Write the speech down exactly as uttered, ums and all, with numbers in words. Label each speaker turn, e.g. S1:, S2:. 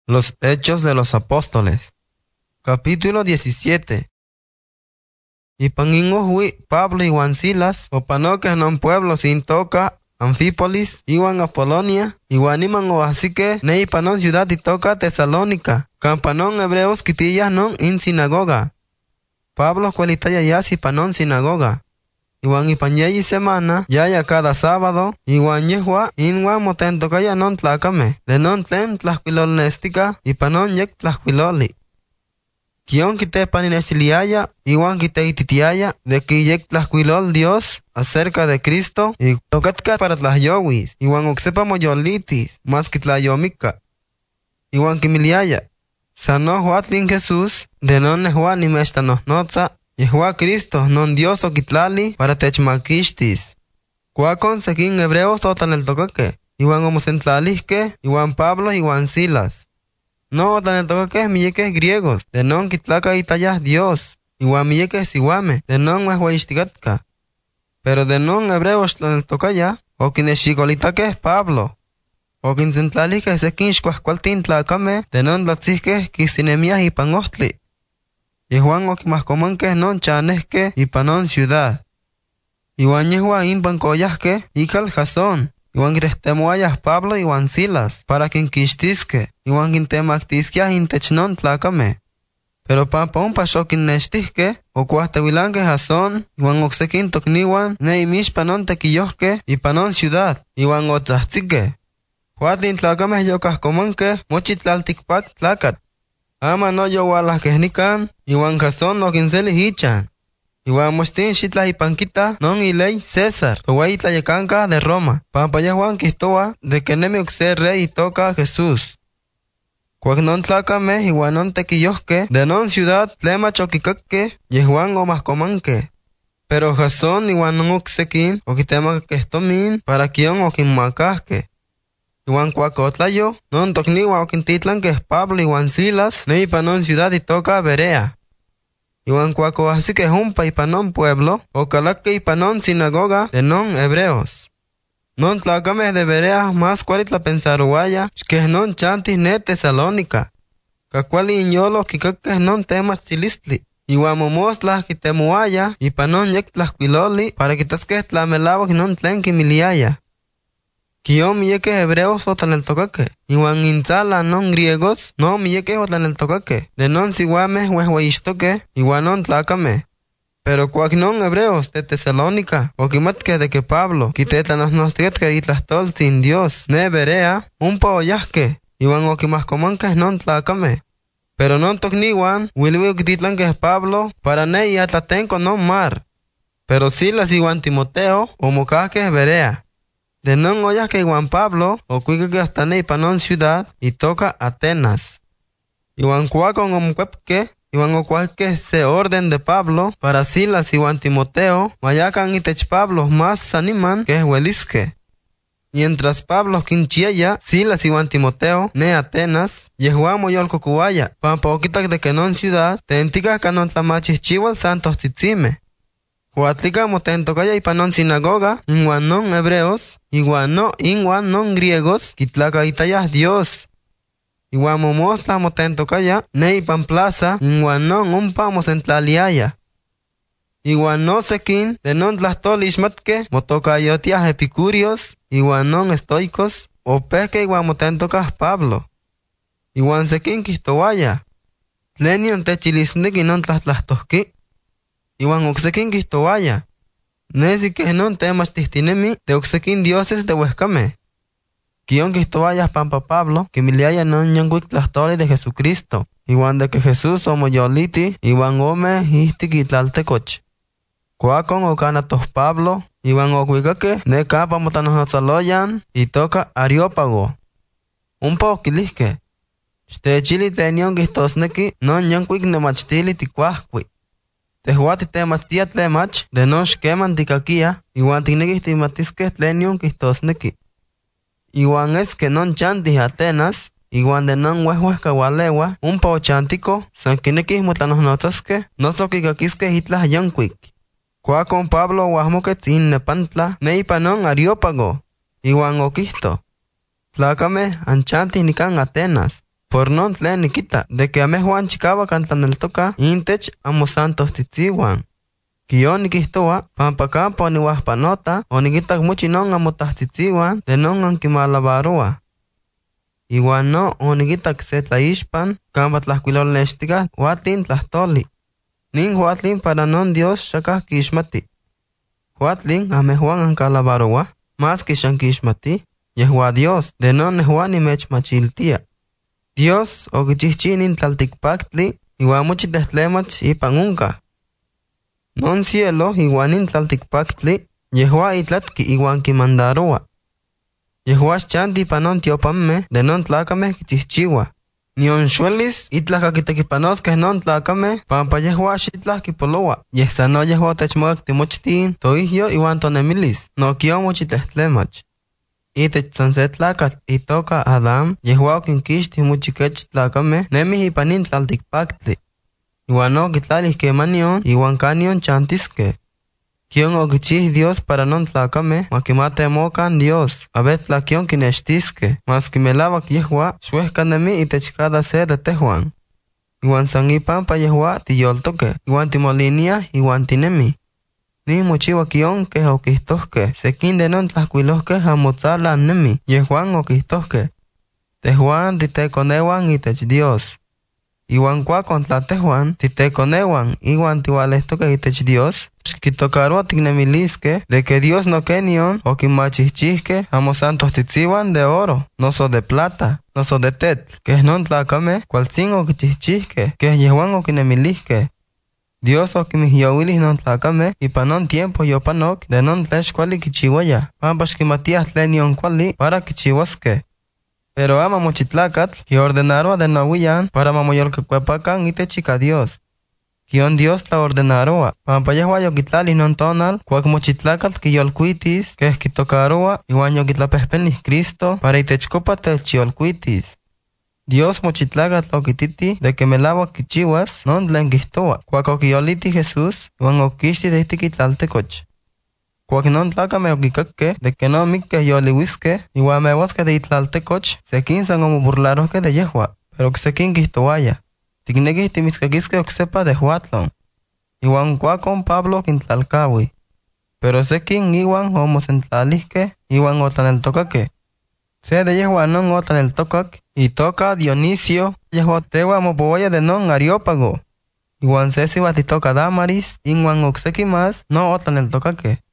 S1: Los Hechos de los Apóstoles. Capítulo diecisiete. Y pangingohui Pablo y Juan Silas, opanoques non pueblo sin toca, Anfípolis, iwan a Polonia, iwan iman o así que ne panon ciudad y toca Tesalónica, campanon hebreos quipillas non in sinagoga. Pablo cualitaya ya si panon sinagoga. Iwan ipanyeyi semana, ya ya cada sábado, iwan yehua, inwan motento kaya non tlacame, de non tlen tlaquilolnestica, y panon yek tlaquiloli. Kion kite paninexiliaya, iwan kite ititiaya, de que yek tlaquilol Dios, acerca de Cristo, y tocatzca para tlahyowis, iwan oxepa moyolitis, mas kitlayomika. Iwan kimiliaya, sano huatlin Jesús, de non nehua ni mextanohnotza, Yehua Cristo, non Dios oquitlali para techmaquixtis. Cuacon sequin hebreos otaneltocaque, iwan homosentlalihque, iwan Pablo iwan Silas. No otaneltocaque miyeques griegos, de non quitlaca itayas Dios, iwan miyeques siwame, de non huehuaixticatka. Pero de non hebreos tlaneltocaya, oquinexicolitaque Pablo. Oquinsentlalihque sequin xcuascualtin tlacame, de non tlatzihque quisinemias ipan ohtli. Yehuan oquimascomanque non chanesque ipanon ciudad. Iwan yehua impan coyasque ical Jasón. Iwan quitestemoayas Pablo iwan Silas para quinquixtisque. Iwan quintemactisquias intech non tlacame. Pero pampa un paxoquin nextisque, ocuastehuilanque Jasón, iwan oxequin tocniwan ne imixpanon tequillosque ipanon ciudad, iwan otzahtzike. Huatlin tlacame yocascomanque mochi tlalticpac tlacat. Ama no yo walahquehnican, iwan Jasón no quinseli hichan. Iwan mochtin xitla ipanquita non iley César, towei tlayecanca de Roma. Pampa yehuan quistoa de que nemi uxe rey y toca Jesús. Cuac non tlacame iwan non tequillosque de non ciudad tlema choquicaque, yehuan omascomanque. Pero Jasón iwan non uxequin oquitemaquestomin para quion oquinmacasque. Iwan cuacotlayo, non tocniwa oquintitlan que es Pablo iwan Silas, ne ipanon ciudad y toca Berea. Iwan cuaco así que humpa ipanon pueblo, o calaque ipanon sinagoga de non hebreos. Non tlacame de Berea más cualitla pensaruaya, que non chantis ne Tesalónica. Cacuali inyolo kikaque non temas chilistli. Iwan momosla quitemuaya, ipanon yek tlaquiloli, para quitasque tlamelabo non tlen quimiliaya. Kion miyeke hebreos otaneltocaque, iwan intzala non griegos, no miyeke otaneltocaque, de non siwame huehuaixtoque, iwan non tlacame. Pero cuac non hebreos de Tesalónica, oquimatque de que Pablo, quitetanasnostiatque itlastol sin Dios, ne Berea, un oyasque, iwan oquimascomanque non tlacame. Pero non tocniwan, wilwi oquititlanque Pablo, para ne iatlatenco non mar. Pero Silas iwan Timoteo, omocasque Berea. De non oyas que Juan Pablo, o cuica que hasta ne panon ciudad, y toca Atenas. Iwan cuacon omcuepque, iwan ocuaque se orden de Pablo, para Silas y Juan Timoteo, mayacan y tech Pablo más saniman que huelisque. Mientras Pablo quinchiella, Silas y Juan Timoteo, ne Atenas, yehuan moyol cocuaya, pampa oquita de que non ciudad, te entica canon tlamachis chihual santos titzime. Huatlica motentocaya ipanon sinagoga, inguan non hebreos, iguan no inguan non griegos, quitlaca itayas Dios. Iguan momosla motentocaya, ne ipan plaza, inguan non umpa mosentlaliaya. Iguan no sequin, de non tlastolixmatque, motocayotias epicúreos, iguan non estoicos, o pesque iguan motentocas Pablo. Iguan sequin quistowaya. Tlenion techilisniki non tlastlastosqui. Iwan oxequin quistowaya. Nesi que non temas tistinemi de oxequin dioses de huescame. Kion quistowaya pampa Pablo, que miliaya non yanguic tlastoli de Jesucristo. Iwan de que Jesús omoyoliti, iwan ome histi quitlaltecoch. Cuacon ocanatos Pablo, iwan ocuicaque, ne capa motanonotzaloyan, y toca Areópago. Un po quilisque. Stechili tenion quistosneki, non yanguic nemachtili ticuasqui. Tehuati temastia tlemach, de non xqueman ticaquia, iwan tinequis timatisque tlenion quistosnequi. Iwan es que non chantis Atenas, iwan de non huehuescaualewa, un po chantico, san quinequis motanohnotasque, no soquicaquisque hitlas yanquic. Cuacon Pablo huasmoquetz innepantla, ne ipanon Areópago, iwan oquisto. Tlacame anchantis nican Atenas. Por non tlen nikita, de que amejuan chikawa kantlaneltoka intech amo santos titziwan. Kion nikihtoa, pampa kampa oniwahpanota, onikitak muchi non amo tahtitziwan, de non ankimalabaroa. Iwan no onikitak se tlaixpan, kampa tlahkuilolnextika, huatlin tlahtoli. Nin huatlin para non Dios xakah kixmati. Huatlin amejuan ankalabaroa, mas kixan kixmati, yehua Dios, de non nehuan nimechmachiltia. Dios okichihchinin tlaltikpaktli, iwan muchi tehtlemach ipan unka. Non cielo iwan in tlaltikpaktli, yehua itlatki iwan kimandaroa. Yehua xchanti ipan non tiopamme de non tlacameh kichihchiwa. Nion xuelis itlah kakitekipanosqueh non tlacameh, pampa yehua xitlah kipoloa. Yeh sano yehua techmakak timochtin, toihyo iwan tonemilis, no kion muchi tehtlemach. Itech san se tlakatl itoka Adam, yehua okinkixtih muchi kech tlacameh, nemih ipan in tlaltikpaktli. Iwan no kitlalih kemanion, iwan kanion chantiskeh. Kion okichih Dios para non tlacameh, makimatemokan Dios, abet tlakion kinextiskeh, mas kimelawak yehua, xuehkanemi itech cada se de tehuan. Iwan san ipampa yehua tiyoltoke, iwan timoliniah, iwan tinemi. Nin mochiwa kion keh okihtohkeh, sekin de non tlahkuilohkeh amotzala nemi, yehuan okihtohkeh. Tehuan titekonewan itech Dios. Iwan kuakon tla tehuan titekonewan iwan tiwalehtokeh itech Dios, xkitokaroa tiknemiliskeh de que Dios no kenion okinmachihchihkeh amo santos titziwan de oro, noso de plata, noso de tetl, keh non tlacameh kualtzin okichihchihkeh, keh yehuan okinemilihkeh. Dios okimihyowilis non tlacameh ipan non tiempo yopanok de non tlen xkuali kichiuayah, pampa xkimatiah tlen yon kuali para kichiuaskeh. Pero ama mochi tlakatl kiordenaroa de nowiyan para mamoyolkuepakan itech ika Dios. Kion Dios tlaordenaroa, pampa yehua yokitlalih non tonal, kuak mochi tlakatl kiyolkuitis, keh kitokaroa, iwan yokitlapehpenlih Cristo para itechkopa techyolkuitis. Dios mochi tlakatl okititi de que melawak kichiuas non tlen kihtoa, kuak okiyoliti Jesús, iwan okixti de ihtik itlaltekoch. Kuak non tlacameh okikakkeh de que no mikkeh yoliuiskeh, iwan mewaskeh de itlaltekoch, sekin san omoburlarohkeh de yehua, pero oksekin kihtoaya, tiknekih timitzkakiskeh oksepa de huatlon. Iwan kuakon Pablo okintlalkaui. Pero sekin iwan omosentlalihkeh, iwan otlaneltokakeh. Se de yehua non otlaneltokak, itoka Dionisio, yehua tewa mopowaya de non Areópago. Iwan se siwatl itoka Damaris, iwan okseki mas no otlaneltokakeh.